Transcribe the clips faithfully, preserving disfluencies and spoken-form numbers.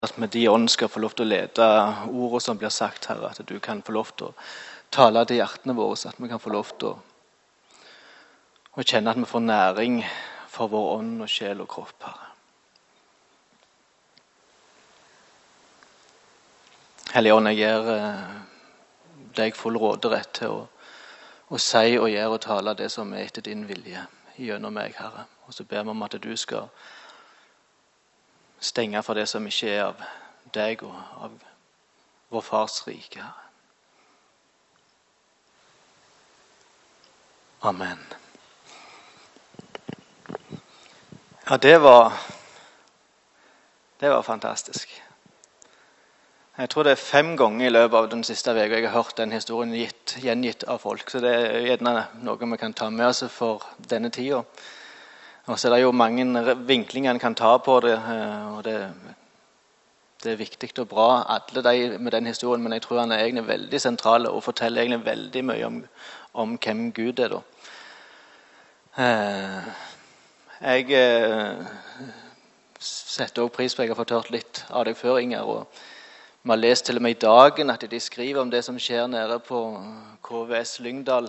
At med din ånd skal få lov til å lede ordet som blir sagt, Herre. At du kan få lov til å tale til hjertene våre, så at vi kan få lov til å, å kjenne at vi får næring for vår ånd og sjel og kropp, Herre. Hellige ånd, jeg gir deg full råderett til å, å si og gjøre og tale det som er etter din vilje gjennom meg, Herre. Og så ber vi om at du skal stenge for det som ikke er av deg og av vår fars rike, Herre. Amen. Ja, det var det var fantastisk. Jeg tror det er fem ganger i løpet av den siste veka jeg har hørt den historien gitt, gjengitt av folk, så det er gjerne noe vi kan ta med oss for denne tida. Og så er det jo mange vinklinger en kan ta på det, og det, det er viktig og bra, alle de med den historien, men jeg tror han er egentlig veldig sentral og forteller egentlig veldig mye om, om hvem Gud er da. Jeg setter også pris på at jeg har fått hørt litt av deg før, Inger, og vi har lest til og med i dagen at de skriver om det som skjer nede på K V S Lyngdal.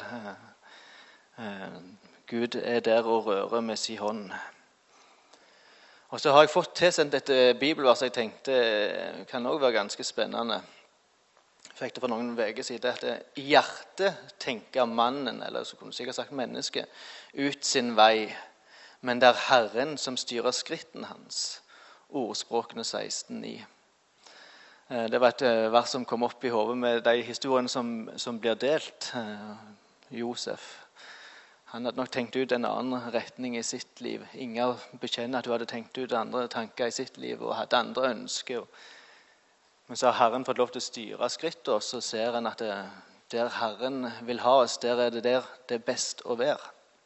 Gud er der og rører med sin hånd. Og så har jeg fått tilsendt et bibelvers jeg tenkte kan også være ganske spennende. Jeg fikk det for noen veker siden at i hjertet tenker mannen, eller så kunne jeg sikkert sagt menneske, ut sin vei, men det er Herren som styrer skritten hans. Ordspråkene seksten ni. Det var et vers som kom opp i hodet med de historiene som, som blir delt. Josef. Han hadde nok tenkt ut en annen retning i sitt liv. Inger bekjenner at hun hadde tenkt ut andre tanker i sitt liv og hadde andre ønsker. Men så har Herren fått lov til å styre skrittet, og så ser han at det, der Herren vil ha oss, der er det der det er best å være.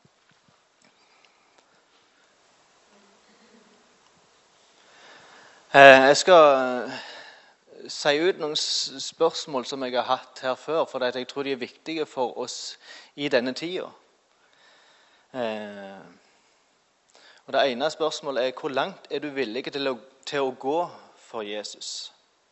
Jeg skal si ut noen spørsmål som jeg har hatt her før, for jeg tror de er viktige for oss i denne tida. Eh, og det ene spørsmålet er: hvor langt er du villig til å, til å gå for Jesus?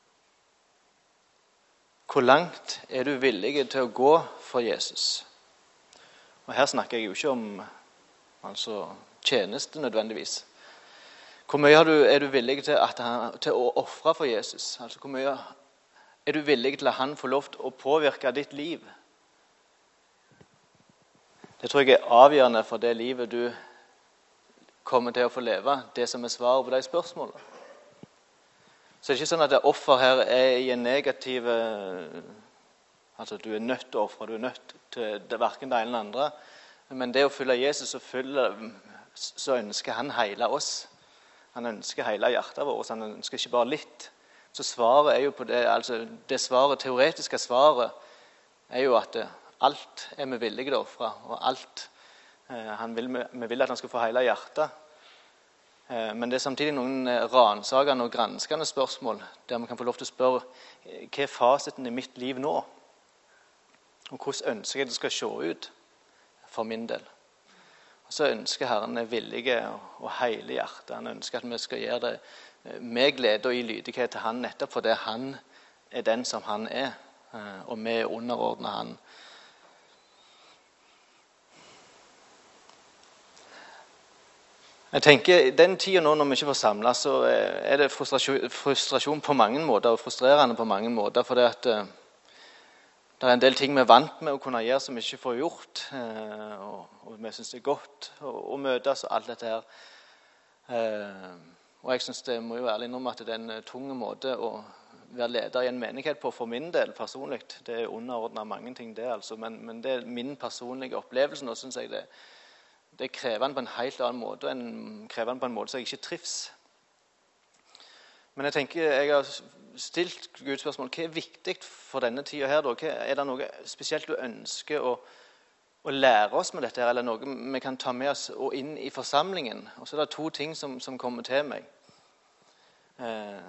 Hvor langt er du villig til å gå for Jesus? Og her snakker jeg jo ikke om altså, tjeneste nødvendigvis. Hvor mye er du, er du villig til, at han, til å ofre for Jesus? Altså, hvor mye er du villig til at han får lov til å påvirke ditt liv? Det tror jeg er avgjørende for det livet du kommer til å få leve, det som er svaret på de spørsmålene. Så det er ikke sånn at det offer her er i en negativ, altså du er nødt til å ofre, du er nødt til det, hverken det ene eller andre, men det å følge Jesus og følge, så ønsker han hele oss. Han ønsker hele hjertet vårt, han ønsker ikke bare litt. Så svaret er jo på det, altså det svaret, teoretiske svaret er jo at det, alt er vi villige til å ofre, og alt. Eh, han vil, vi vil at han skal få hele hjertet. Eh, men det er samtidig noen ransakende og granskende spørsmål, der vi kan få lov til å spørre, hva er fasiten i mitt liv nå? Og hvordan ønsker jeg det skal se ut for min del? Og så ønsker Herren er villige og hele hjertet. Han ønsker at vi skal gjøre det med glede og i lydighet til han, nettopp fordi han er den som han er, eh, og vi er underordnet han. Jeg tenker, den tiden nå når vi ikke får samlet, så er det frustrasjon, frustrasjon på mange måter, og frustrerende på mange måter, for det at uh, det er en del ting vi er vant med å kunne gjøre som vi ikke får gjort, uh, og, og vi synes det er godt å, å møtes og alt dette her. Uh, og jeg synes det må jo ærlig innrømme at det er en tung måte å være leder i en menighet på for min del personlig. Det er underordnet mange ting det, altså, men, men det er min personlige opplevelse, og synes jeg det Det er krevende på en helt annen måte, enn krevende på en måte så jeg ikke trives. Men jeg tenker, jeg har stilt Guds spørsmål, hva er viktig for denne tiden her da? Hva, er det noe spesielt du ønsker å, å lære oss med dette her, eller noe vi kan ta med oss og inn i forsamlingen? Og så er det to ting som, som kommer til meg. Eh,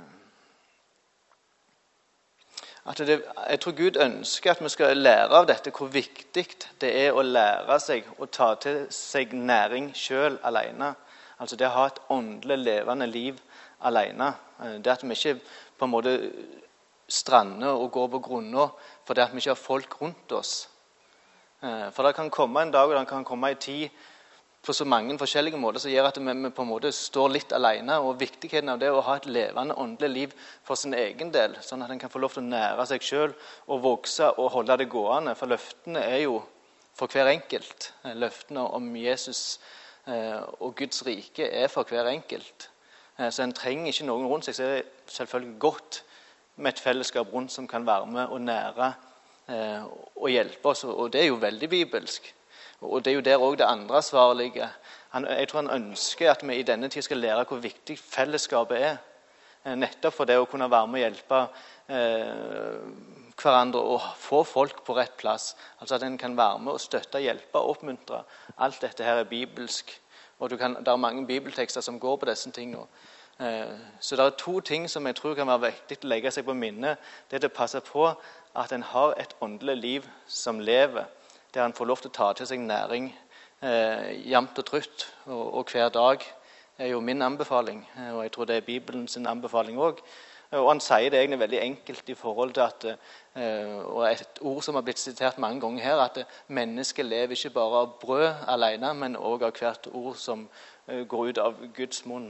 At det, jeg tror Gud ønsker at vi skal lære av dette, hvor viktig det er å lære seg å ta til seg næring selv alene. Altså det å ha et åndelig levende liv alene. Det at vi ikke på en måte strander og går på grunner fordi at vi ikke har folk rundt oss. For det kan komme en dag, og det kan komme en tid på så mange forskjellige måter som gjør at vi, vi på en måte står litt alene, og viktigheten av det å ha et levende åndelig liv for sin egen del, sånn at en kan få lov til å nære seg selv og vokse og holde det gående. For løftene er jo for hver enkelt. Løftene om Jesus og Guds rike er for hver enkelt. Så en trenger ikke noen rundt seg. Så er det selvfølgelig godt med et fellesskap rundt som kan være med og nære og hjelpe oss. Og det er jo veldig bibelsk. Og det er jo der også det andre svaret ligger. Han, jeg tror han ønsker at vi i denne tid skal lære hvor viktig fellesskapet er. Nettopp for det å kunne være med og hjelpe eh, hverandre og få folk på rett plass. Altså at en kan være med og støtte, hjelpe og oppmuntre. Alt dette her er bibelsk. Og du kan, det er mange bibeltekster som går på disse tingene. Eh, så det er to ting som jeg tror kan være viktig å legge seg på minne. Det er å passe på at en har et åndelig liv som lever, der han får lov til å ta til seg næring eh, jevnt og trutt og, og hver dag er jo min anbefaling, og jeg tror det er Bibelens anbefaling også. Og han sier det egentlig veldig enkelt i forhold til at, eh, og et ord som har blitt sitert mange ganger her, at mennesket lever ikke bare av brød alene, men også av hvert ord som eh, går ut av Guds munn.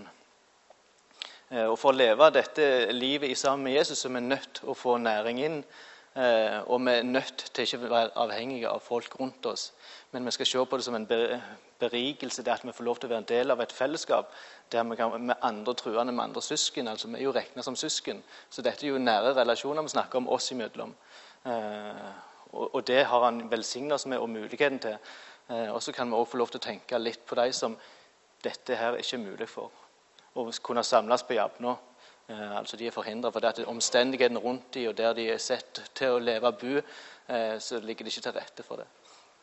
Eh, og for å leve dette livet i sammen med Jesus, så er vi nødt til å få næring inn, Eh, og vi er nødt til ikke å være avhengige av folk rundt oss. Men vi skal se på det som en berikelse, det at vi får lov til å være en del av et fellesskap der vi kan med andre truende, med andre søsken. Altså vi er jo regnet som søsken. Så dette er jo nære relasjoner vi snakker om oss imellom. Eh, og, og det har han velsignet oss med og muligheten til. Eh, og så kan vi også få lov til å tenke litt på de som dette her ikke er mulig for. Å kunne samles på Javnå. Eh, altså de er forhindret for det at omstendighetene rundt de og der de er sett til å leve og bo, eh, så ligger de ikke til rette for det.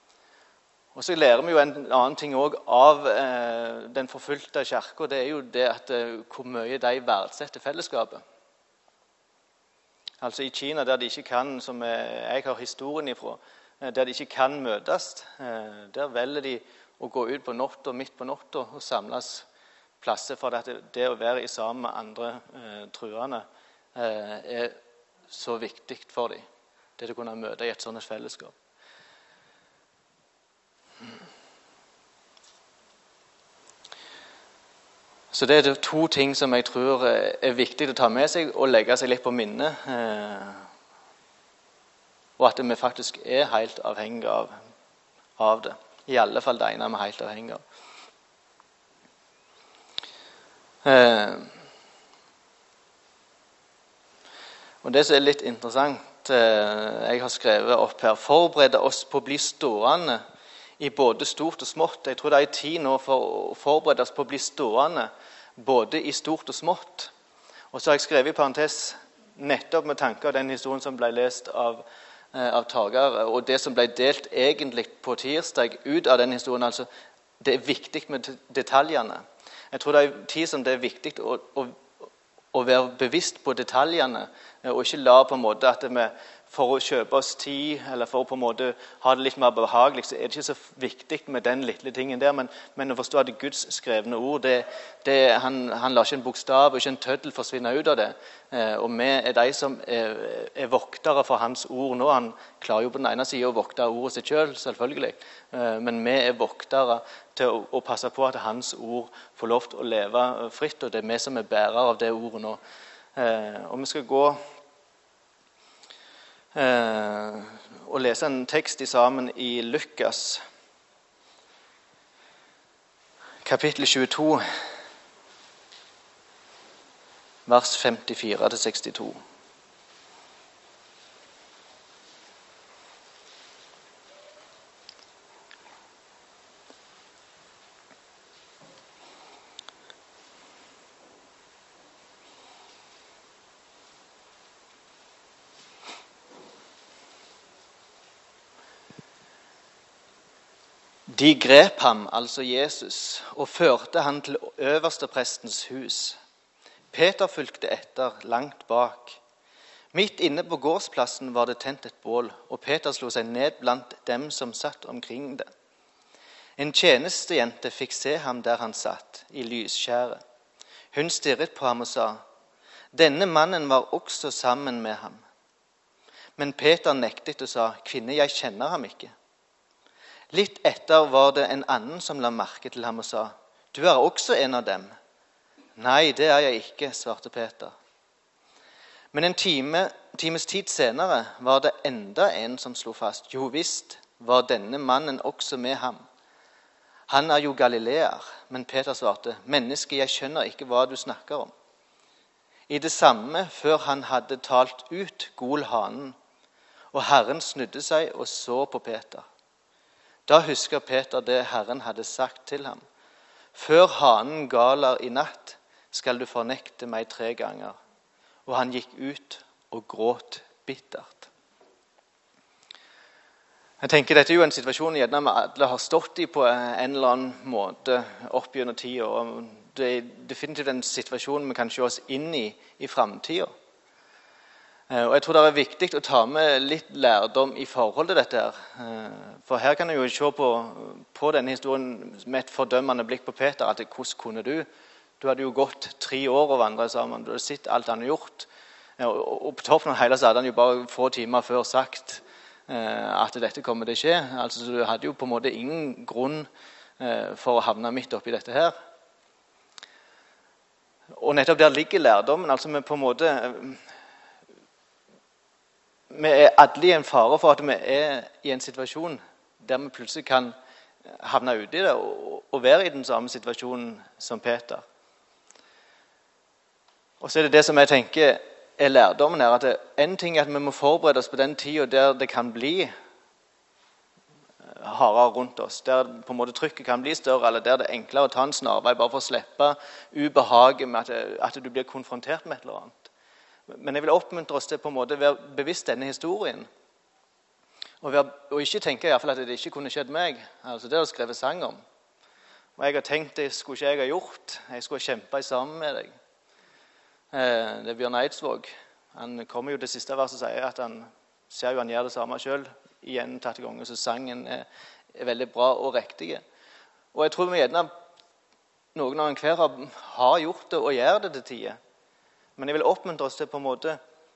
Og så lærer vi jo en annen ting også av eh, den forfulgte kirken. Det er jo det at eh, hvor mye de verdsetter fellesskapet. Altså i Kina, der de ikke kan, som jeg har historien ifra, eh, der de ikke kan møtes, eh, der velger de å gå ut på natta, midt på natta og samles plasser, for at det å være i sammen med andre eh, truende eh, er så viktig for dem. Det å kunne møte i et sånt fellesskap. Så det er to ting som jeg tror er viktig å ta med seg og legge seg litt på minne. Eh, og at vi faktisk er helt avhengige av, av det. I alle fall det ene er vi helt avhengige av. Eh, og det som er litt interessant, eh, jeg har skrevet opp her, forberede oss på å bli stående i både stort og smått. Jeg tror det er tid nå for å forberede oss på å bli stående både i stort og smått. Og så har jeg skrevet i parentes nettopp med tanke av den historien som ble lest av, eh, av Torgeir, og det som ble delt egentlig på tirsdag ut av den historien. Altså, det er viktig med detaljene. Jeg tror det er en tid som det er viktig å, å, å være bevisst på detaljene, og ikke la på en måte at vi for å kjøpe oss tid, eller for å på en måte ha det litt mer behagelig, så er det ikke så viktig med den lille tingen der, men, men å forstå at Guds skrevne ord, det, det, han, han lar ikke en bokstav og ikke en tøddel forsvinne ut av det. Eh, og vi er de som er, er voktere for hans ord nå. Han klarer jo på den ene siden å vokte ordet sitt selv, selvfølgelig, eh, men vi er voktere til å, å passe på at hans ord får lov til å leve fritt, og det er vi som er bærere av det ordet nå. Eh, og vi skal gå Eh, og lese en tekst i sammen i Lukas kapittel tjueto vers femtifire til sekstito. De grep ham, altså Jesus, og førte han til øversteprestens hus. Peter fulgte etter, langt bak. Midt inne på gårdsplassen var det tent et bål, og Peter slo seg ned blant dem som satt omkring det. En tjenestejente fikk se ham der han satt, i lysskjæret. Hun stirret på ham og sa, Denne mannen var også sammen med ham. Men Peter nektet og sa, kvinne, jeg kjenner ham ikke. Litt etter var det en annen som la merke til ham og sa, du er også en av dem. Nei, det er jeg ikke, svarte Peter. Men en time, times tid senere var det enda en som slo fast, jo visst var denne mannen også med ham. Han er jo galileer, men Peter svarte, menneske, jeg skjønner ikke hva du snakker om. I det samme, før han hadde talt ut, gol hanen, og Herren snudde seg og så på Peter. Da husker Peter det Herren hadde sagt til ham. Før hanen galer i natt, skal du fornekte meg tre ganger. Og han gikk ut og gråt bittert. Jeg tenker Dette er jo en situasjon gjerne vi alle har stått i på en eller annen måte opp gjennom tida. Og det er definitivt en situasjon vi kan se oss inn i i framtida. Og jeg tror det er viktig å ta med litt lærdom i forhold til dette her. For her kan jeg jo se på, på denne historien med et fordømmende blikk på Peter, at hvordan kunne du? Du hadde jo gått tre år og vandret sammen, du hadde sett alt han hadde gjort. Og på toppen av hele så hadde han jo bare få timer før sagt at dette kommer til å skje. Altså, så du hadde jo på en måte ingen grunn for å havne midt oppi dette her. Og nettopp der ligger lærdommen. Altså vi på en måte vi er alle i en fare for at vi er i en situasjon der vi plutselig kan havne ute i det og, og være i den samme situasjonen som Peter. Og så er det det som jeg tenker er lærdommen her, at en ting er at vi må forberede oss på den tiden der det kan bli hardere rundt oss, der på en måte trykket kan bli større, eller der det er enklere å ta en snarvei bare for å slippe ubehaget med at, at du blir konfrontert med et eller annet. Men jeg vil oppmuntre oss til på en måte å være bevisst denne historien. Og, være, og ikke tenke i hvert fall at det ikke kunne skjedd meg. Altså det har jeg skrevet sang om. Og jeg har tenkt det skulle ikke jeg ha gjort. Jeg skulle kjempe sammen med deg. Det er Bjørn Eidsvåg. Han kommer jo til siste vers og sier at han ser jo han gjør det samme selv igjen tatt ganger, så sangen er, er veldig bra og riktig. Og jeg tror vi gjerne noen av hver har, har gjort det og gjør det til tider. Men jeg vil oppmuntre oss til på en måte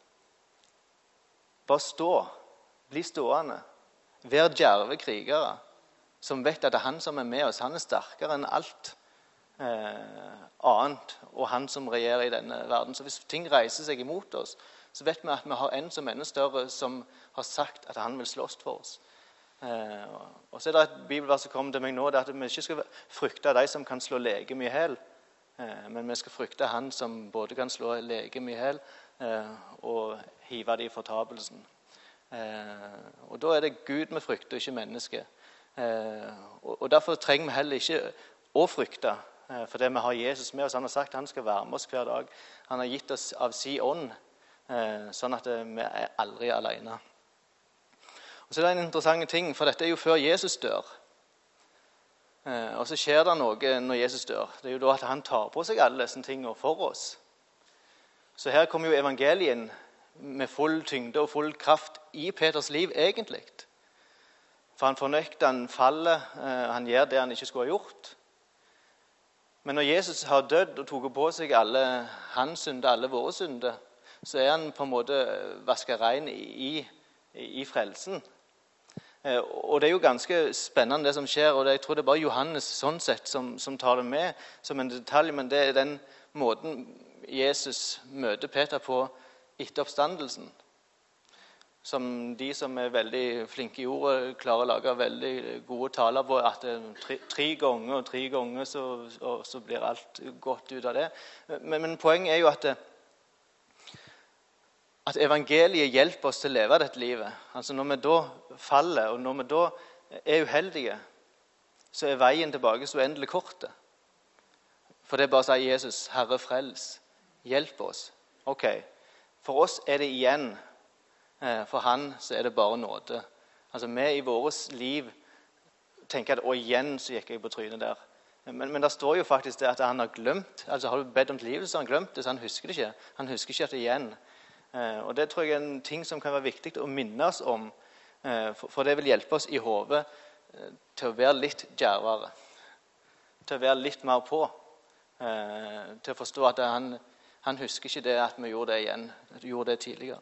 bare stå, bli stående, være djerve krigere som vet at det er han som er med oss, han er sterkere enn alt eh, annet, og han som regjerer i denne verden. Så hvis ting reiser seg imot oss, så vet vi at vi har en som er enda større, som har sagt at han vil slåss for oss. Eh, og så er det et bibelvers som kommer til meg nå, det er at vi ikke skal frykte de som kan slå legeme i hel, eh, men vi skal frykte han som både kan slå legeme i hel eh, og hive det i fortapelsen. Eh, og da er det Gud vi frykter, ikke menneske. Eh, og, og derfor trenger vi heller ikke å frykte, eh, fordi vi har Jesus med oss. Han har sagt at han skal være med oss hver dag. Han har gitt oss av sin ånd, eh, sånn at vi er aldri alene. Og så er det en interessant ting, for dette er jo før Jesus dør. Eh, og så skjer det noe når Jesus dør. Det er jo da at han tar på seg alle disse tingene for oss. Så her kommer jo evangelien med full tyngde og full kraft i Peters liv egentlig. For han fornøkter, han faller, eh, han gjør det han ikke skulle ha gjort. Men når Jesus har dødd og tok på seg alle hans synder, alle våre synder, så er han på en måte vasket ren i, i, i frelsen. Eh, og det er jo ganske spennende det som skjer, og det, jeg tror det er bare Johannes sånn sett som, som tar det med som en detalj, men det er den måten Jesus møter Peter på etter oppstandelsen. Som de som er veldig flinke i ordet klarer å lage veldig gode taler på at tre, tre ganger og tre ganger så, og så blir alt godt ut av det. Men, men poenget er jo at, at evangeliet hjelper oss til å leve dette livet. Altså når vi da faller, og når vi da er uheldige, så er veien tilbake så uendelig korte. For det er bare å si Jesus, Herre frels, hjelp oss. Ok, for oss er det igjen. For han så er det bare nåde. Altså vi i vårt liv tenker at å igjen så gikk jeg på trynet der. Men, men det står jo faktisk det at han har glemt. Altså har du bedt om tilgivelse, så har han glemt det, så han husker det ikke. Han husker ikke at det er igjen. Og det tror jeg er en ting som kan være viktig å minne oss om. For det vil hjelpe oss i hodet til å være litt djervere. Til å være litt mer på. Til å forstå at han, Han husker ikke det at vi gjorde det igjen. Vi gjorde det tidligere.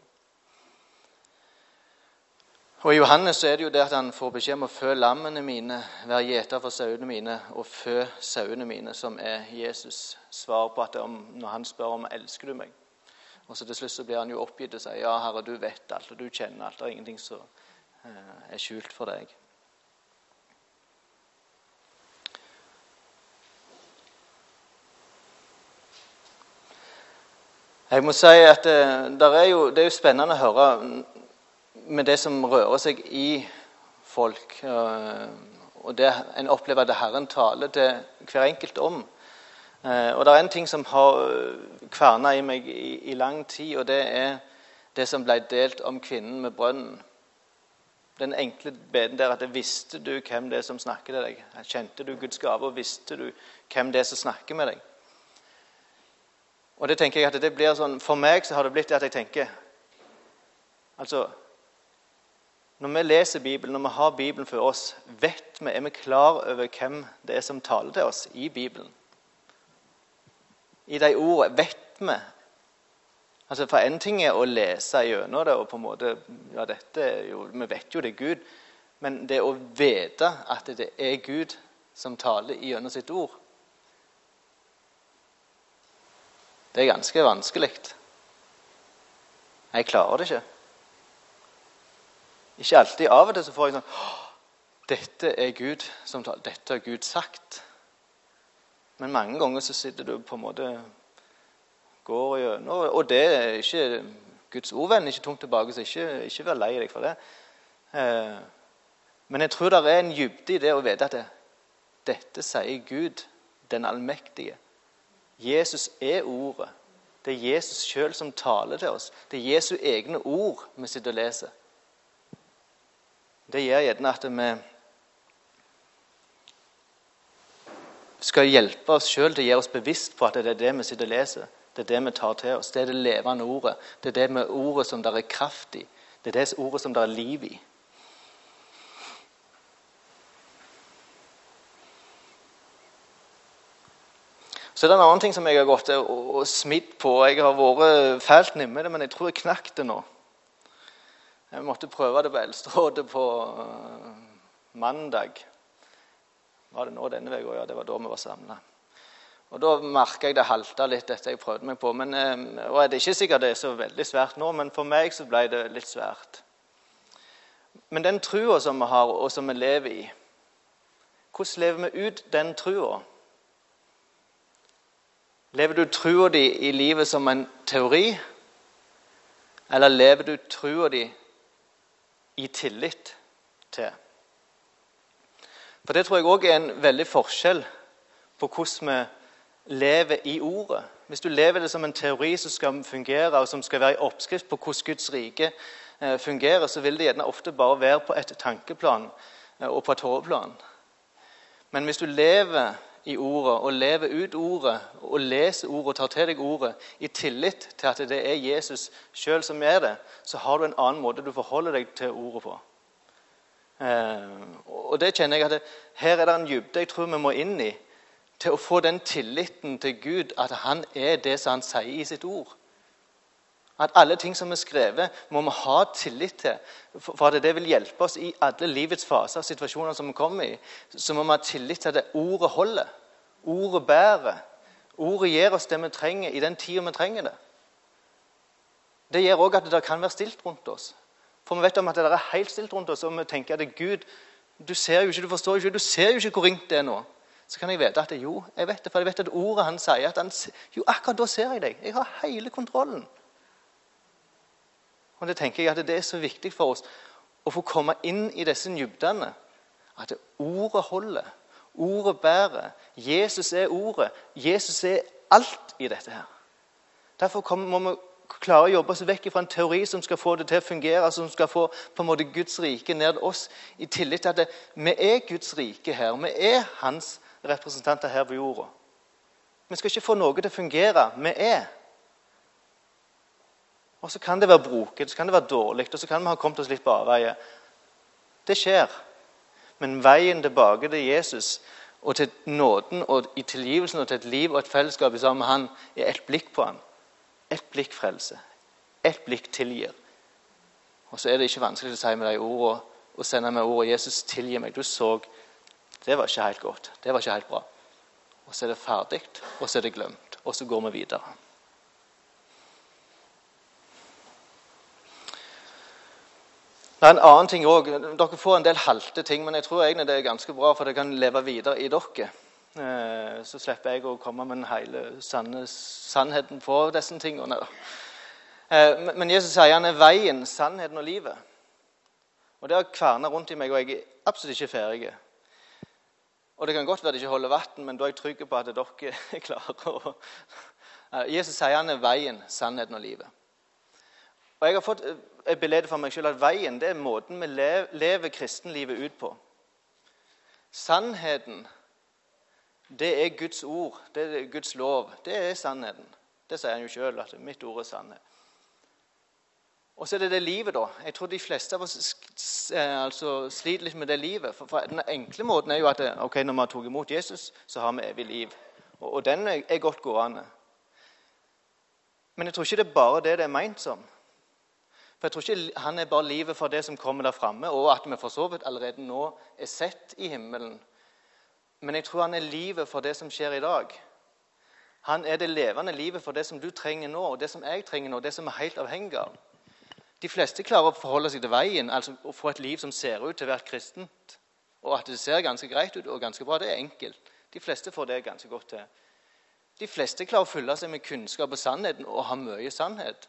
Og i Johannes så er det jo det at han får beskjed om å fø lammene mine, være gjeter for sauene mine og fø sauene mine, som er Jesus svar på at om, når han spør om elsker du meg. Og så til slutt så blir han jo oppgitt og sier, ja Herre, du vet alt, og du kjenner alt, det er ingenting som eh, er skjult for deg. Jeg må si at det, der er jo, det er jo spennende å høre med det som rører seg i folk, og det en opplever at Herren taler til hver enkelt om. Og det er en ting som har kvernet i meg i, i lang tid, og det er det som ble delt om kvinnen med brønnen. Den enkle beden der at visste du hvem det er som snakker til deg? Kjente du Guds gave, og visste du hvem det er som snakker med deg? Og det tenker jeg at det blir sånn, for meg så har det blitt det at jeg tenker, altså, når vi leser Bibelen, når vi har Bibelen for oss, vet vi, er vi klar over hvem det er som taler til oss i Bibelen? I de ordene vet vi. Altså for en ting er å lese gjennom det, og på en måte, ja dette er jo, vi vet jo det er Gud, men det å vite at det er Gud som taler gjennom sitt ord, det er ganske vanskelig. Jeg klarer det ikke. Ikke alltid. Av og til så får jeg sånn, dette er Gud som taler, dette har Gud sagt. Men mange ganger så sitter du på en måte, går gjennom, og det er ikke Guds ordvenn, ikke tungt tilbake, så ikke, ikke vær lei deg for det. Men jeg tror det er en dybde i det å vite at det, dette sier Gud, den allmektige. Jesus er ordet. Det er Jesus selv som taler til oss. Det er Jesu egne ord vi sitter og leser. Det gjør gjerne at vi skal hjelpe oss selv til å gjøre oss bevisst på at det er det vi sitter og leser. Det er det vi tar til oss. Det er det levende ordet. Det er det med ordet som det er kraft i. Det er det ordet som det er liv i. Så det er en annen ting som jeg har gått og, og smitt på. Jeg har vært fælt nemme det, men jeg tror jeg knakk det nå. Jeg måtte prøve det på Eldsterådet på uh, mandag. Var det nå denne veka? Ja, det var da vi var samlet. Og da merket jeg det halte litt dette jeg prøvde meg på. Men, uh, og det er ikke sikkert det er så veldig svært nå, men for meg så ble det litt svært. Men den trua som vi har, og som vi lever i, hvordan lever vi ut den trua? Lever du trua di i livet som en teori, eller lever du trua di i tillit til? For det tror jeg også er en veldig forskjell på hvordan vi lever i ordet. Hvis du lever det som en teori som skal fungere, og som skal være en oppskrift på hvordan Guds rike fungerer, så vil det gjerne ofte bare være på et tankeplan og på et hovedplan. Men hvis du lever i ordet, og lever ut ordet, og leser ordet, og tar til deg ordet, i tillit til at det er Jesus selv som er det, så har du en annen måte du forholder deg til ordet på. Eh, og det kjenner jeg at det, her er det en dybde jeg tror vi må inn i, til å få den tilliten til Gud, at han er det som han sier i sitt ord. At alle ting som er skrevet, må vi ha tillit til, for at det vil hjelpe oss i alle livets faser, situasjoner som vi kommer i. Så må vi ha tillit til at det ordet holder, ordet bærer, ordet gir oss det vi trenger i den tiden vi trenger det. Det gjør også at det kan være stilt rundt oss. For vi vet om at det er helt stilt rundt oss, og vi tenker at det er Gud, du ser jo ikke, du forstår jo ikke, du ser jo ikke hvor ringt det er nå. Så kan jeg vite at det, jo, jeg vet det, for jeg vet at ordet han sier, at han, jo, akkurat da ser jeg deg. Jeg har hele kontrollen. Og det tenker jeg at det er så viktig for oss å få komme inn i disse dybdene. At ordet holder, ordet bærer. Jesus er ordet. Jesus er alt i dette her. Derfor må vi klare å jobbe oss vekk fra en teori som skal få det til å fungere, som skal få på en måte Guds rike ned oss, i tillit til at det, vi er Guds rike her. Vi er hans representanter her på jorda. Vi skal ikke få noe til å fungere. Vi er. Og så kan det være broket, så kan det være dårlig, og så kan vi ha kommet oss litt på avveie. Det skjer. Men veien tilbake til Jesus, og til nåden, og i tilgivelsen, og til et liv og et fellesskap sammen med han, er et blikk på han. Et blikk frelse. Et blikk tilgir. Og så er det ikke vanskelig å si med de ordene, og sende med ordet Jesus tilgi meg. Du så, det var ikke helt godt. Det var ikke helt bra. Og så er det ferdig, og så er det glemt. Og så går vi videre. Det er en annen ting også. Dere får en del halte ting, men jeg tror egentlig det er ganske bra, for det kan leve videre i dere. Så slipper jeg å komme med den hele sanne, sannheten på disse tingene. Men Jesus sier han er veien, sannheten og livet. Og det har kvernet rundt i meg, og jeg er absolutt ikke ferdig. Og det kan godt være det ikke holder vatten, men da er jeg trygg på at dere er klare. å... Jesus sier han er veien, sannheten og livet. Og jeg har fått et bilde for meg selv at veien, det er måten vi lever kristenlivet ut på. Sannheten, det er Guds ord, det er Guds lov, det er sannheten. Det sier han jo selv, at mitt ord er sannhet. Og så er det det livet da. Jeg tror de fleste av oss altså, sliter litt med det livet. For, for den enkle måten er jo at ok, når vi har tog imot Jesus, så har vi evig liv. Og, og den er, er godt gående. Men jeg tror ikke det er bare det det er ment som. For jeg tror ikke han er bare livet for det som kommer der fremme, og at vi for så vidt allerede nå er sett i himmelen. Men jeg tror han er livet for det som skjer i dag. Han er det levende livet for det som du trenger nå, og det som jeg trenger nå, det som er helt avhengig av. De fleste klarer å forholde seg til veien, altså å få et liv som ser ut til å være kristent. Og at det ser ganske greit ut og ganske bra, det er enkelt. De fleste får det ganske godt til. De fleste klarer å fylle seg med kunnskap og sannheten og ha mye sannhet.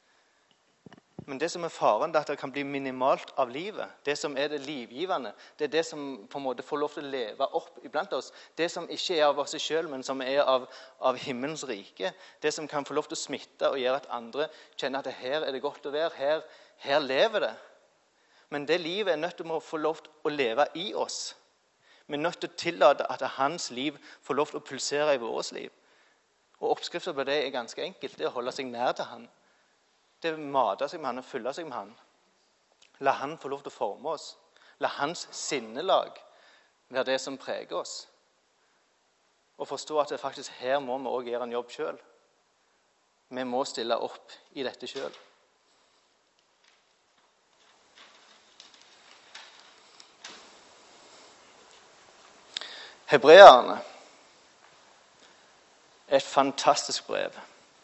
Men det som er faren, det er at det kan bli minimalt av livet. Det som er det livgivende, det er det som på en måte får lov til å leve opp iblant oss. Det som ikke er av oss selv, men som er av, av himmelens rike. Det som kan få lov til å smitte og gjøre at andre kjenner at her er det godt å være. Her, her lever det. Men det livet er nødt til å få lov til å leve i oss. Vi er nødt til å tillate at hans liv får lov til å pulsere i vårt liv. Og oppskriften på det er ganske enkelt. Det er å holde seg nær til han. Det er å mate seg med han og fylle seg med han. La han få lov til å forme oss. La hans sinnelag være det som preger oss. Og forstå at det faktisk her må vi også gjøre en jobb selv. Vi må stille opp i dette selv. Hebreerne er et fantastisk brev.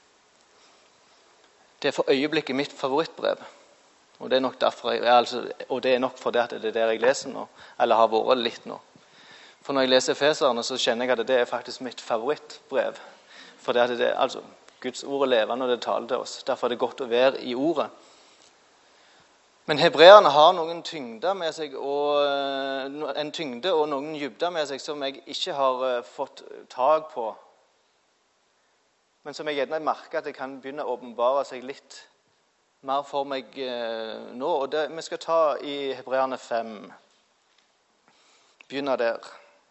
Det er for øyeblikket mitt favorittbrev. Og det er nok derfor jeg, altså, og det er nok fordi det er der jeg leser nå, eller har vært litt nå. For når jeg leser Efeserne, så kjenner jeg at det er faktisk mitt favorittbrev. For det er det, altså, Guds ord er levende, og det taler til oss. Derfor er det godt å være i ordet. Men hebreerne har noen tyngder med seg, og, en tyngde og noen dybder med seg som jeg ikke har fått tag på. Men som jeg gjerne merker at det kan begynne å åpenbare seg litt mer for meg eh, nå. Og det vi skal ta i Hebreerne fem. Begynner der.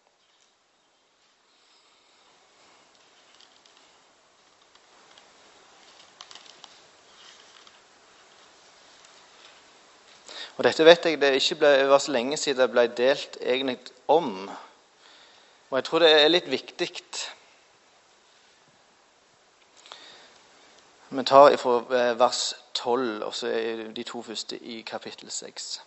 Og dette vet jeg det ikke ble, det var så lenge siden det ble delt egentlig om. Og jeg tror det er litt viktig. Vi tar fra vers tolv, og så er de to første i kapittel seks.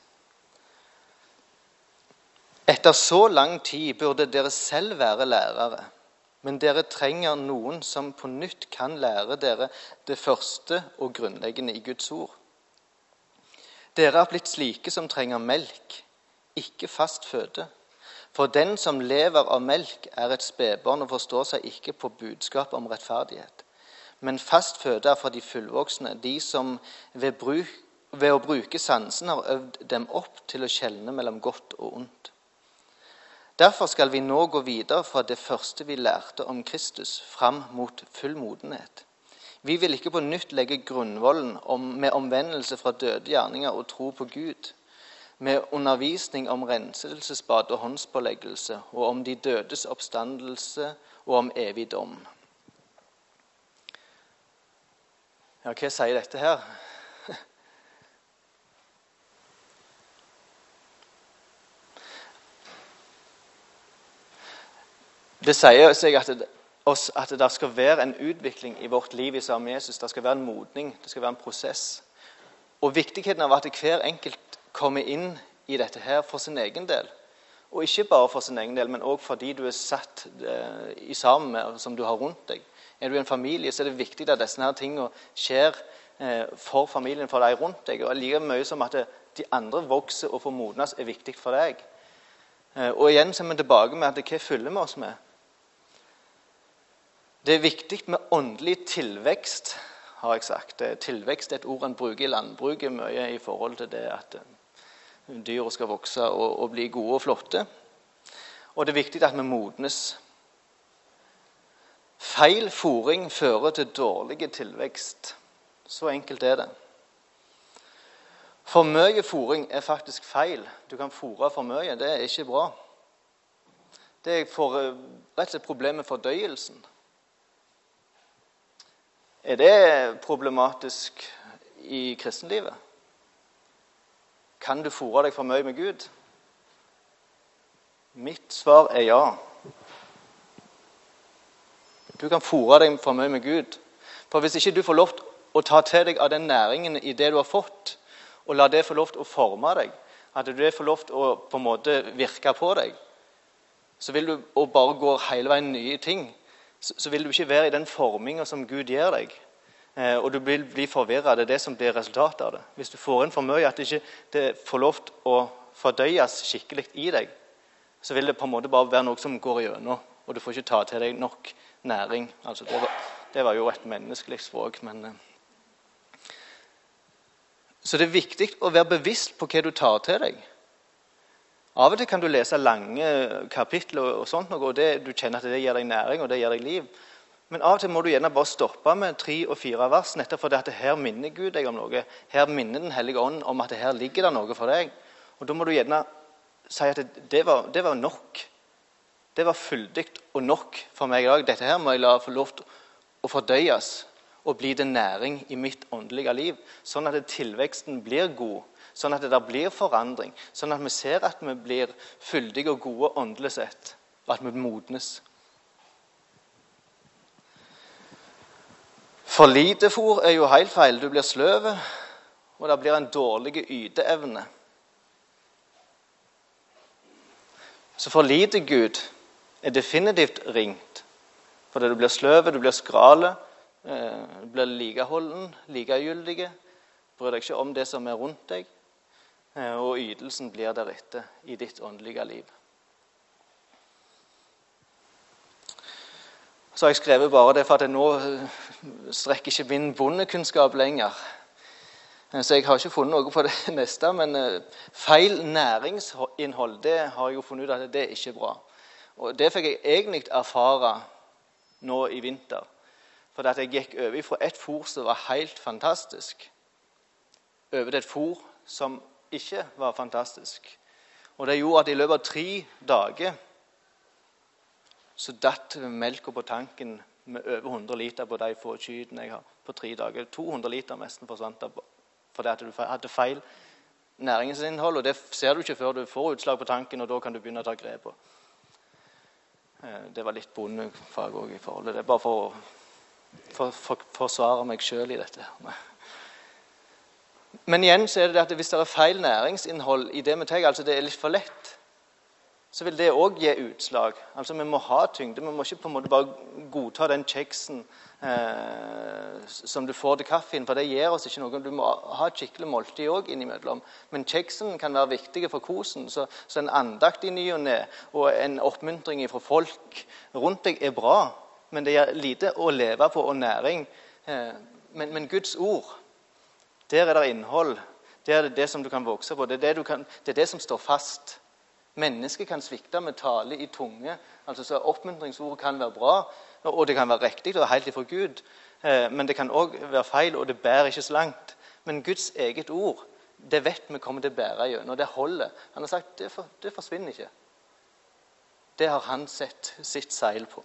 Etter så lang tid burde dere selv være lærere, men dere trenger noen som på nytt kan lære dere det første og grunnleggende i Guds ord. Dere er blitt slike som trenger melk, ikke fast føde. For den som lever av melk er et spedbarn og forstår seg ikke på budskap om rettferdighet. Men fast føde er for de fullvoksne, de som ved, bruk, ved å bruke sansen har øvd dem opp til å skjelne mellom godt og ondt. Derfor skal vi nå gå videre fra det første vi lærte om Kristus, fram mot full modenhet. Vi vil ikke på nytt legge grunnvollen om, med omvendelse fra døde gjerninger og tro på Gud, med undervisning om renselsesbad og håndspåleggelse, og om de dødes oppstandelse og om evig dom. Ja, hva sier dette her? Det sier seg at oss at det skal være en utvikling i vårt liv i sammen med Jesus. Det skal være en modning, det skal være en prosess. Og viktigheten av at hver enkelt kommer inn i dette her for sin egen del. Og ikke bare for sin egen del, men også fordi du er satt eh, i sammen med, som du har rundt deg. Er du en familie, så er det viktig at disse her tingene skjer eh, for familien, for deg rundt deg. Og like mye som at det, de andre vokser og får modnes er viktig for deg. Eh, og igjen så er vi tilbake med at hva følger vi oss med? Det er viktig med åndelig tilvekst, har jeg sagt. Tilvekst er et ord en bruker i landbruket mye i forhold til det at dyr skal vokse og, og bli gode og flotte. Og det er viktig at vi modnes. Feil fôring fører til dårlig tilvekst. Så enkelt er det. For mye fôring er faktisk feil. Du kan fôre for mye, det er ikke bra. Det er for, rett og slett problemet med fordøyelsen. Er det problematisk i kristenlivet? Kan du fôre deg for mye med Gud? Mitt svar er ja. Du kan fôre deg for mye med Gud. For hvis ikke du får lov til å ta til deg av den næringen i det du har fått, og la det få lov til å forme deg, at det får lov til å på en måte virke på deg, så vil du og bare gå hele veien nye ting, så vil du ikke være i den formingen som Gud gir deg. Eh, og du vil bli forvirret. Det er det som blir resultatet av det. Hvis du får inn for mye, at det ikke det får lov til å fordøyes skikkelig i deg, så vil det på en måte bare være noe som går igjennom, og du får ikke ta til deg nok næring. Altså, det, var, det var jo et menneskelig språk, men... Eh. Så det er viktig å være bevisst på hva du tar til deg. Av og til kan du lese lange kapitler og sånt, og det, du kjenner at det gir deg næring, og det gir deg liv. Men av og til må du gjerne bare stoppe med tre og fire vers, nettopp fordi at her minner Gud deg om noe. Her minner den hellige ånd om at her ligger det noe for deg. Og da må du gjerne si at det var, det var nok. Det var fyldig og nok for meg i dag. Dette her må jeg la få lov til å fordøyes og bli det næring i mitt åndelige liv, sånn at tilveksten blir god, sånn at det der blir forandring, sånn at vi ser at vi blir fyldige og gode åndelig sett, og at vi modnes. For lite fôr er jo helt feil. Du blir sløv, og det blir en dårlig yteevne. Så for lite Gud er definitivt ringt, fordi du blir sløv, du blir skrale, du blir likeholden, likegyldige, bryr deg ikke om det som er rundt deg, og ytelsen blir deretter i ditt åndelige liv. Så har jeg skrevet bare det for at jeg nå strekker ikke min bondekunnskap lenger. Så jeg har ikke funnet noe på det neste, men feil næringsinnhold, det har jeg jo funnet ut at det er ikke bra. Og det fikk jeg egentlig erfare nå i vinter. For at jeg gikk over fra et fôr som var helt fantastisk, over til et fôr som ikke var fantastisk. Og det gjorde at i løpet av tre dager så datt melka på tanken med over hundre liter på de få kyrne jeg har på tre dager. to hundre liter nesten forsvant fordi at du hadde feil næringsinnhold, og det ser du ikke før du får utslag på tanken, og da kan du begynne å ta grep på. Det var litt bondefag også i forhold til det, bare for å for, for, forsvare meg selv i dette. Men igjen så er det at hvis det er feil næringsinnhold i det vi tar, altså det er litt for lett, så vil det også gi utslag. Altså vi må ha tyngde, vi må ikke på en måte bare godta den kjeksen eh, som du får til kaffen, for det gir oss ikke noe. Du må ha et skikkelig måltid også innimellom. Men kjeksen kan være viktig for kosen, så, så en andakt i ny og ned, og en oppmuntring fra folk rundt deg er bra, men det er lite å leve på og næring. Eh, men, men Guds ord, der er det innhold, der er det det som du kan vokse på, det er det, du kan, det, er det som står fast. Mennesket kan svikte med tale i tunge, altså så oppmuntringsord kan være bra, og det kan være riktig og helt ifra Gud, men det kan også være feil, og det bærer ikke så langt. Men Guds eget ord, det vet vi kommer til å bære igjen, og det holder. Han har sagt, det, for, det forsvinner ikke. Det har han sett sitt seil på.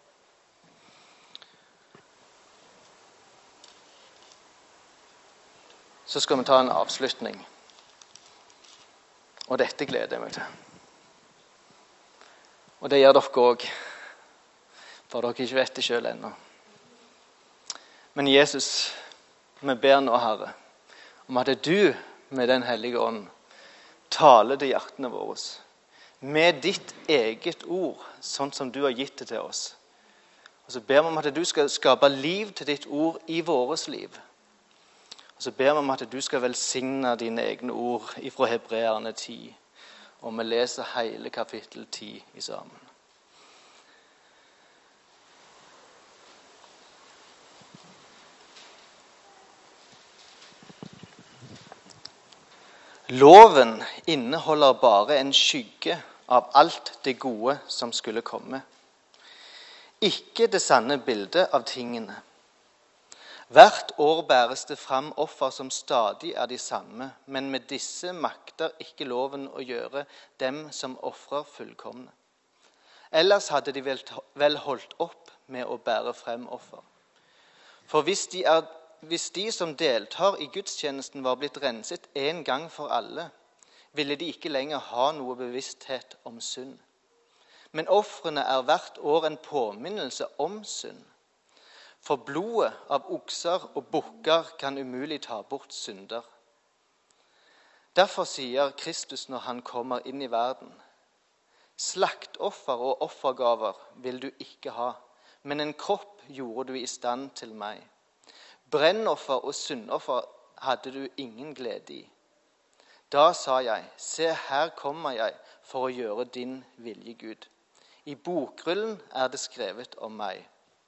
Så skal vi ta en avslutning. Og dette gleder jeg meg til. Og det gjør dere også. for dere ikke vet det selv ennå. Men Jesus, vi ber nå, Herre, om at du med den hellige ånd taler til hjertene våre, med ditt eget ord, sånn som du har gitt det til oss. Og så ber vi om at du skal skape liv til ditt ord i våres liv. Og så ber vi om at du skal velsigne dine egne ord ifra Hebreerne ti. Og vi leser hele kapittel ti i sammen. Loven inneholder bare en skygge av alt det gode som skulle komme. Ikke det sanne bildet av tingene. Hvert år bæres det fram offer som stadig er de samme, men med disse makter ikke loven å gjøre dem som offrer fullkomne. Ellers hadde de vel holdt opp med å bære frem offer. For hvis de, er, hvis de som deltar i gudstjenesten var blitt renset en gang for alle, ville de ikke lenger ha noe bevissthet om synd. Men ofrene er hvert år en påminnelse om synd. For blodet av okser og bukker kan umulig ta bort synder. Derfor sier Kristus når han kommer inn i verden: Slaktoffer og offergaver vil du ikke ha, men en kropp gjorde du i stand til meg. Brennoffer og syndoffer hadde du ingen glede i. Da sa jeg: Se, her kommer jeg for å gjøre din vilje, Gud. I bokrullen er det skrevet om meg.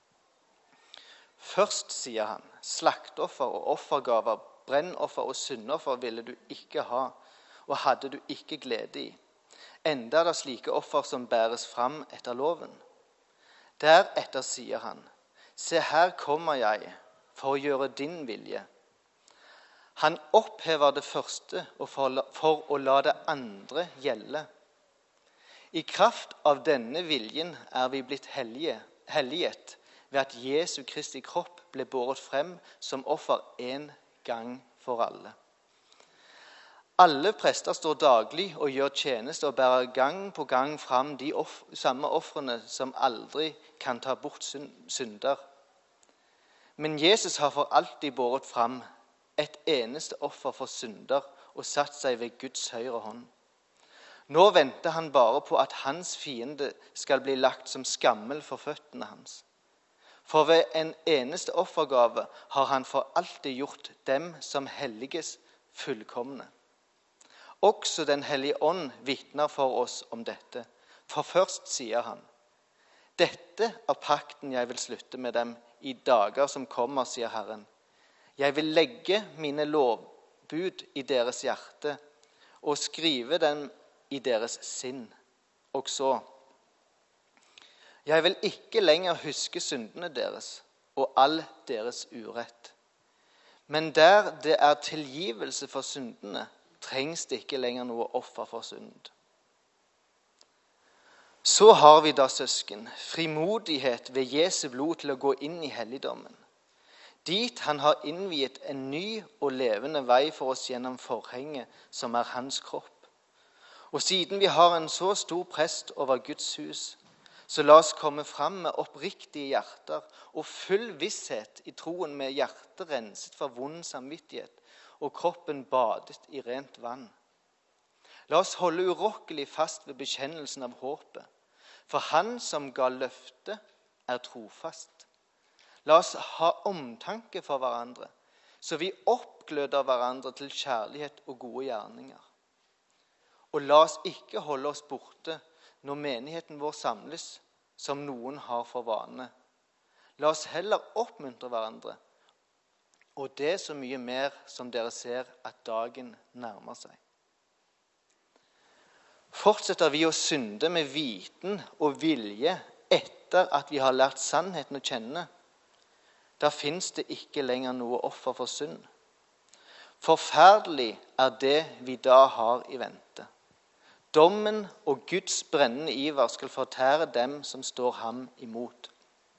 Først sier han: Slaktoffer og offergaver, brennoffer og syndoffer ville du ikke ha, og hadde du ikke glede i. Enda er det slike offer som bæres fram etter loven. Deretter sier han: Se, her kommer jeg for å gjøre din vilje. Han opphever det første for å la det andre gjelde. I kraft av denne viljen er vi blitt hellige, helliget ved at Jesu Kristi kropp ble båret frem som offer en gang for alle. Alle prester står daglig og gjør tjeneste og bærer gang på gang fram de off- samme ofrene som aldri kan ta bort synder. Men Jesus har for alltid båret fram et eneste offer for synder og satt seg ved Guds høyre hånd. Nå venter han bare på at hans fiende skal bli lagt som skammel for føttene hans. For ved en eneste offergave har han for alltid gjort dem som helliges fullkomne. Også Den hellige ånd vitner for oss om dette. For først sier han: Dette er pakten jeg vil slutte med dem i dager som kommer, sier Herren. Jeg vil legge mine lovbud i deres hjerte og skrive dem i deres sinn. Og så: Jeg vil ikke lenger huske syndene deres og all deres urett. Men der det er tilgivelse for syndene, trengs det ikke lenger noe offer for synd. Så har vi da, søsken, frimodighet ved Jesu blod til å gå inn i helligdommen. Dit han har innviet en ny og levende vei for oss gjennom forhenget, som er hans kropp. Og siden vi har en så stor prest over Guds hus, så la oss komme fram med oppriktige hjerter og full visshet i troen, med hjertet renset for vond samvittighet og kroppen badet i rent vann. La oss holde urokkelig fast ved bekjennelsen av håpet, for han som ga løftet er trofast. La oss ha omtanke for hverandre, så vi oppgløder hverandre til kjærlighet og gode gjerninger. Og la oss ikke holde oss borte når menigheten vår samles, som noen har for vane. La oss heller oppmuntre hverandre, og det så mye mer som dere ser at dagen nærmer seg. Fortsetter vi å synde med viten og vilje etter at vi har lært sannheten å kjenne, da finnes det ikke lenger noe offer for synd. Forferdelig er det vi da har i vente. Dommen og Guds brennende iver skal fortære dem som står ham imot.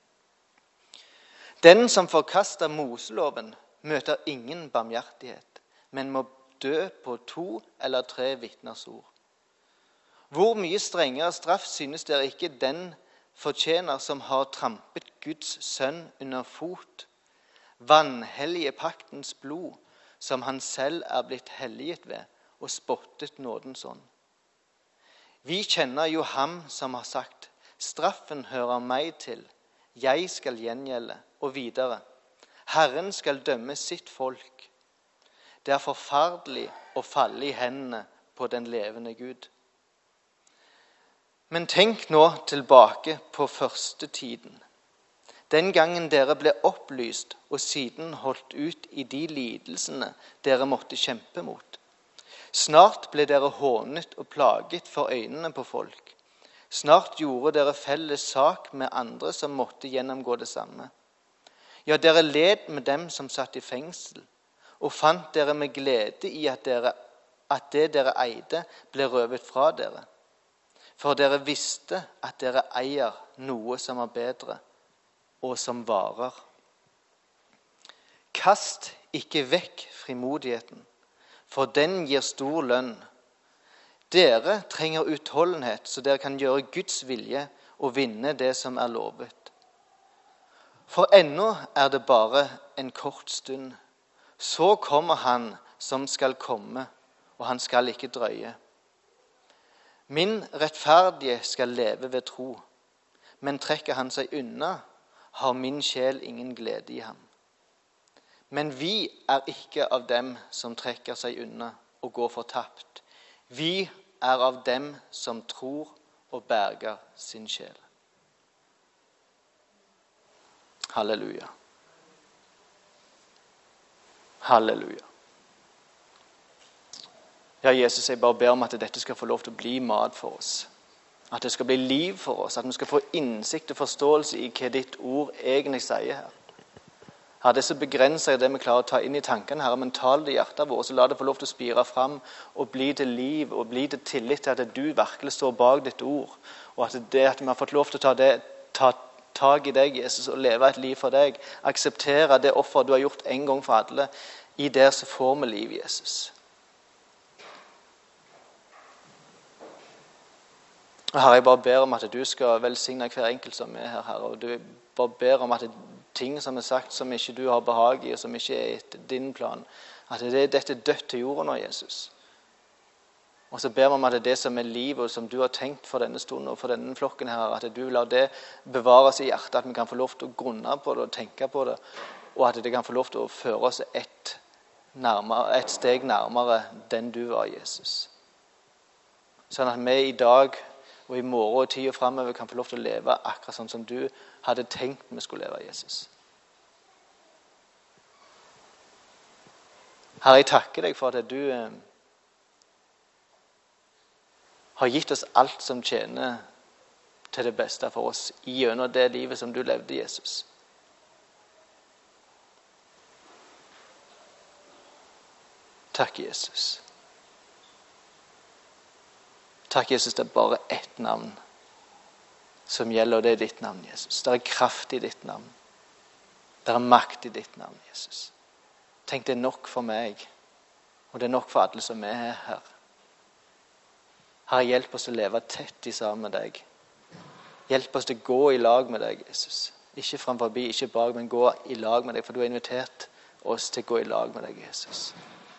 Den som forkaster Moseloven, møter ingen barmhjertighet, men må dø på to eller tre vitners ord. Hvor mye strengere straff synes dere ikke den fortjener som har trampet Guds sønn under fot, vanhellige paktens blod, som han selv er blitt helliget ved, og spottet nådens ånd. Vi kjenner jo ham som har sagt, straffen hører meg til, jeg skal gjengjelde, og videre. Herren skal dømme sitt folk. Det er forferdelig å falle i hendene på den levende Gud. Men tenk nå tilbake på første tiden. Den gangen dere ble opplyst og siden holdt ut i de lidelsene dere måtte kjempe mot. Snart ble dere hånet og plaget for øynene på folk. Snart gjorde dere felles sak med andre som måtte gjennomgå det samme. Ja, dere led med dem som satt i fengsel, og fant dere med glede i at, dere, at det dere eide ble røvet fra dere. For dere visste at dere eier noe som er bedre, og som varer. Kast ikke vekk frimodigheten, for den gir stor lønn. Dere trenger utholdenhet, så dere kan gjøre Guds vilje og vinne det som er lovet. For ennå er det bare en kort stund. Så kommer han som skal komme, og han skal ikke drøye. Min rettferdige skal leve ved tro, men trekker han seg unna, har min sjel ingen glede i ham. Men vi er ikke av dem som trekker seg unna og går fortapt. Vi er av dem som tror og berger sin sjel. Halleluja. Halleluja. Ja, Jesus, jeg bare ber om at dette skal få lov til å bli mat for oss. At det skal bli liv for oss. At vi skal få innsikt og forståelse i hva ditt ord egentlig sier her. Herre, det er så begrenset det vi klarer å ta inn i tankene, Herre, men tal det i hjertet vårt, så la det få lov til å spire fram og bli til liv og bli til tillit til at du virkelig står bak ditt ord. Og at det at vi har fått lov til å ta, det, ta tag i deg, Jesus, og leve et liv for deg. Akseptere det offer du har gjort en gang for alle. I der så får vi liv, Jesus. Og Herre, jeg bare ber om at du skal velsigne hver enkelt som er her, Herre. Og du bare ber om at ting som er sagt som ikke du har behag i, og som ikke er etter din plan, at det er dette dødt til jorden nå, Jesus. Og så ber vi om at det er det som er liv, og som du har tenkt for denne stunden og for denne flokken her, at du lar det bevares i hjertet, at vi kan få lov til å grunne på det og tenke på det, og at det kan få lov til å føre oss et, nærmere, et steg nærmere den du var, Jesus. Sånn at vi i dag og i morgen og tid og fremover kan få lov til å leve akkurat sånn som du hadde tenkt vi skulle leve, Jesus. Herre, jeg takker deg for at du eh, har gitt oss alt som tjener til det beste for oss gjennom det livet som du levde, Jesus. Takk, Jesus. Takk, Jesus, det er bare ett navn som gjelder, og det er ditt navn, Jesus. Det er kraft i ditt navn. Det er makt i ditt navn, Jesus. Tenk, det er nok for meg, og det er nok for alle som er her. Herre, hjelp oss å leve tett i sammen med deg. Hjelp oss til å gå i lag med deg, Jesus. Ikke framforbi, ikke bak, men gå i lag med deg, for du har invitert oss til å gå i lag med deg, Jesus.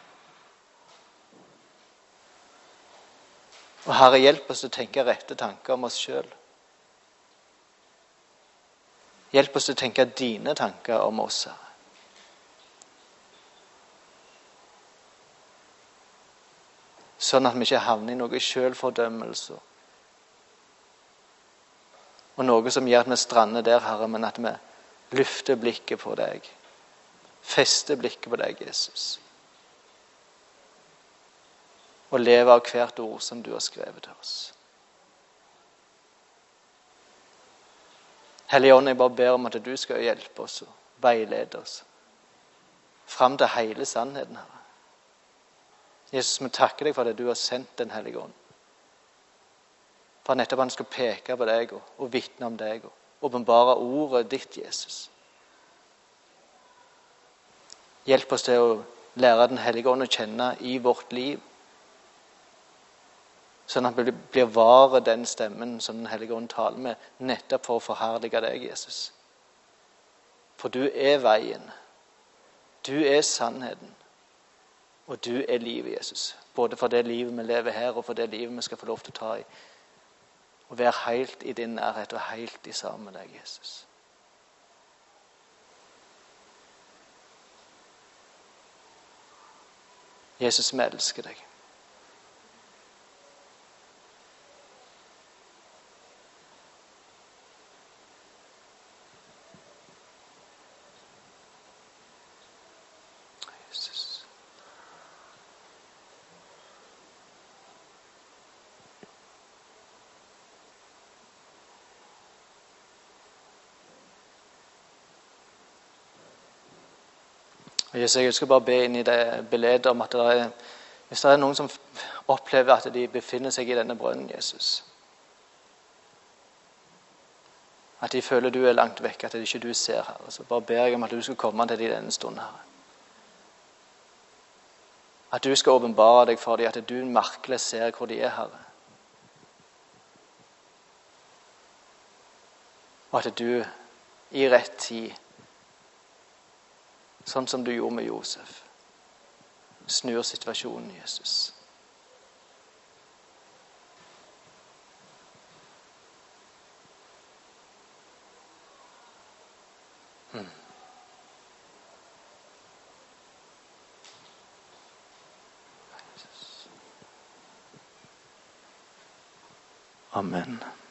Og Herre, hjelp oss til å tenke rette tanker om oss selv. Hjelp oss til å tenke dine tanker om oss, Herre. Sånn at vi ikke havner i noe selvfordømmelse. Og noe som gjør at vi strander der, Herre, men at vi løfter blikket på deg. Fester blikket på deg, Jesus. Og leve av hvert ord som du har skrevet til oss. Hellige Ånd, jeg bare ber om at du skal hjelpe oss og veilede oss frem til hele sannheten, Herre. Jesus, vi takker deg for at du har sendt den Hellige Ånd. For nettopp han skal peke på deg og, og vitne om deg og åpenbare ordet ditt, Jesus. Hjelp oss til å lære den Hellige Ånd å kjenne i vårt liv. Sånn at vi blir vare den stemmen som Den hellige ånd taler med, nettopp for å forherlige deg, Jesus. For du er veien, du er sannheten, og du er livet, Jesus. Både for det livet vi lever her, og for det livet vi skal få lov til å ta i. Og være helt i din nærhet, og helt i sammen med deg, Jesus. Jesus, vi elsker deg. Jesus. Og Jesus, jeg ønsker bare å be inn i det beledet om at det er, hvis det er noen som opplever at de befinner seg i denne brønnen, Jesus, at de føler du er langt vekk, at det ikke du ser, Herre, så bare ber jeg om at du skal komme til dem i denne stunden, Herre. At du skal åpenbare deg for dem, at du merkelig ser hvor de er, Herre. Og at du i rett tid, sånn som du gjorde med Josef, snur situasjonen, Jesus. Hmm. Amen.